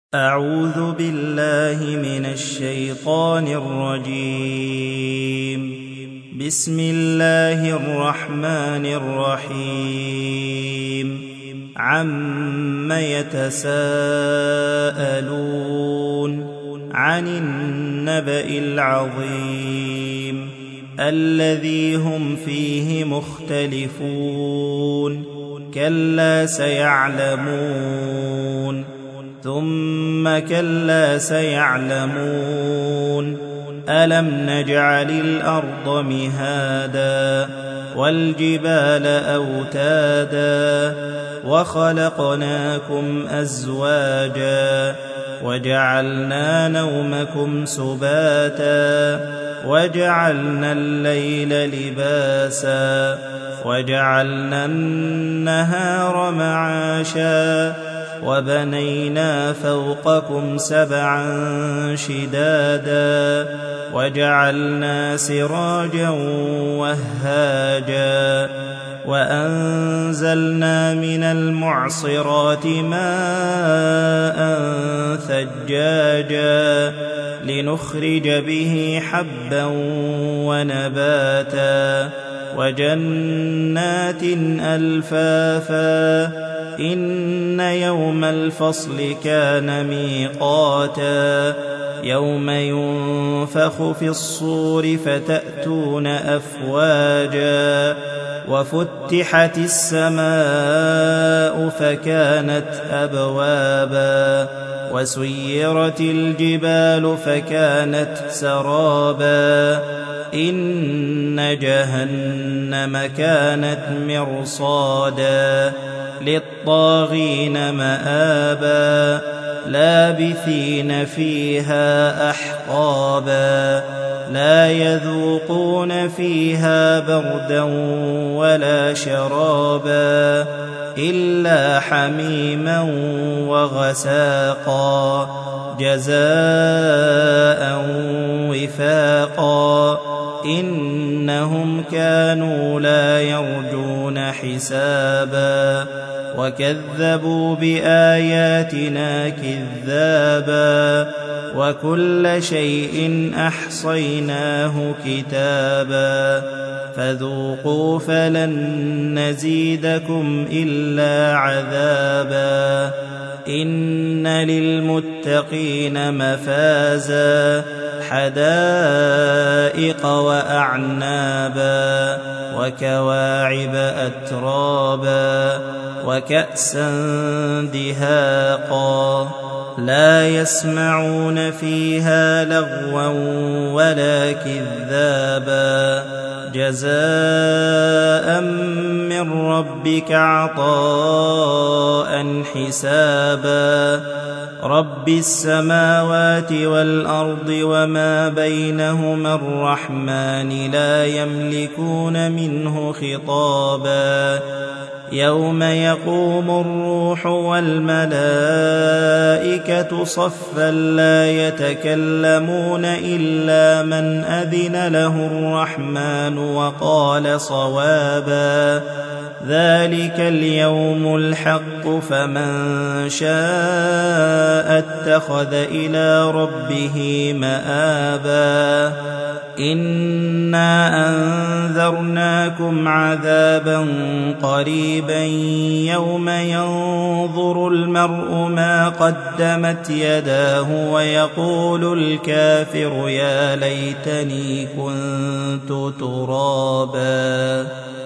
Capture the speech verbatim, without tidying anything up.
أعوذ بالله من الشيطان الرجيم. بسم الله الرحمن الرحيم. عم يتساءلون عن النبأ العظيم الذي هم فيه مختلفون كلا سيعلمون ثم كلا سيعلمون ألم نجعل الأرض مهادا والجبال أوتادا وخلقناكم أزواجا وجعلنا نومكم سباتا وجعلنا الليل لباسا وجعلنا النهار معاشا وبنينا فوقكم سبعا شدادا وجعلنا سراجا وهاجا وأنزلنا من المعصرات ماء ثجاجا لنخرج به حبا ونباتا وجنات ألفافا إن يوم الفصل كان ميقاتا يوم ينفخ في الصور فتأتون أفواجا وفتحت السماء فكانت أبوابا وسيرت الجبال فكانت سرابا إن جهنم كانت مرصادا للطاغين مآبا لابثين فيها أحقابا لا يذوقون فيها بردا ولا شرابا إلا حميما وغساقا جزاء وفاقا إنهم كانوا لا يرجون حسابا وكذبوا بآياتنا كذابا وكل شيء أحصيناه كتابا فذوقوا فلن نزيدكم إلا عذابا إن للمتقين مفازا حدائق وأعنابا وكواعب أترابا وكأسا دهاقا لا يسمعون فيها لغوا ولا كذابا جزاء من ربك عطاء حسابا رب السماوات والأرض وما بينهما الرحمن لا يملكون منه خطابا يوم يقوم الروح والملائكة صفا لا يتكلمون إلا من أذن له الرحمن وقال صوابا ذلك اليوم الحق فمن شاء اتخذ إلى ربه مآبا إنا أنذرناكم عذابا قريبا يوم ينظر المرء ما قدمت يداه ويقول الكافر يا ليتني كنت ترابا.